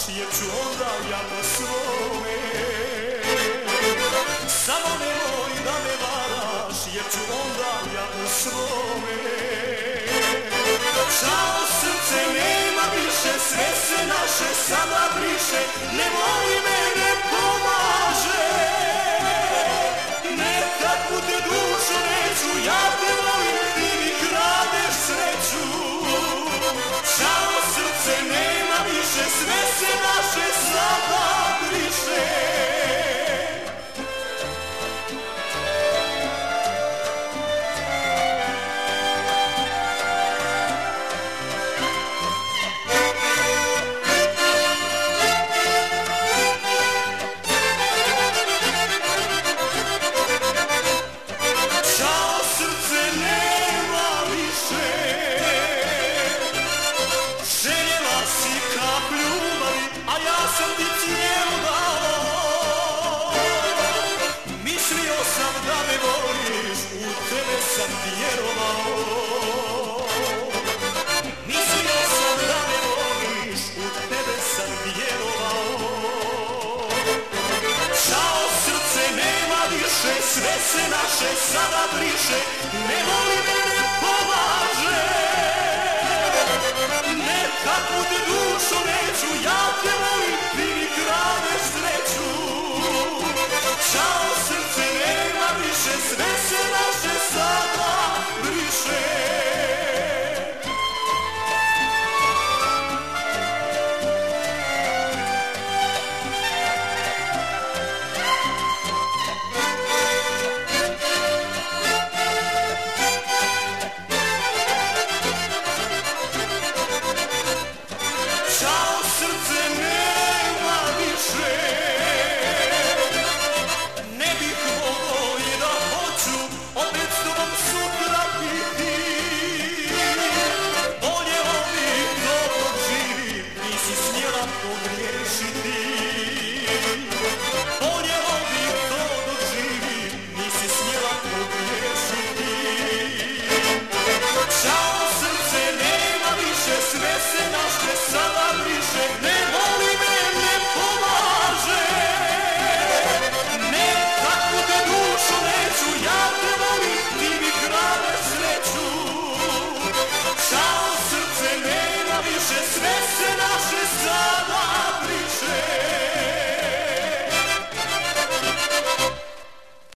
jer ću onda ja po svome. Samo nemoj da me varaš, jer ću onda ja po svome. Čao srce, nema više, sve se naše sada briše, nemoj mene pomaže. Nekad bude dušo neću, ja te volim, ti mi kradeš sreću. Čao srce, nema više, sve se naše sada briše. Sve se naše sada briše, nemoj mene pomaže. Nekad bude dušo neću, ja te volim, ti mi kradeš sreću. Čao srce, nema više, sve se naše sada briše. Sve se naše sada briše.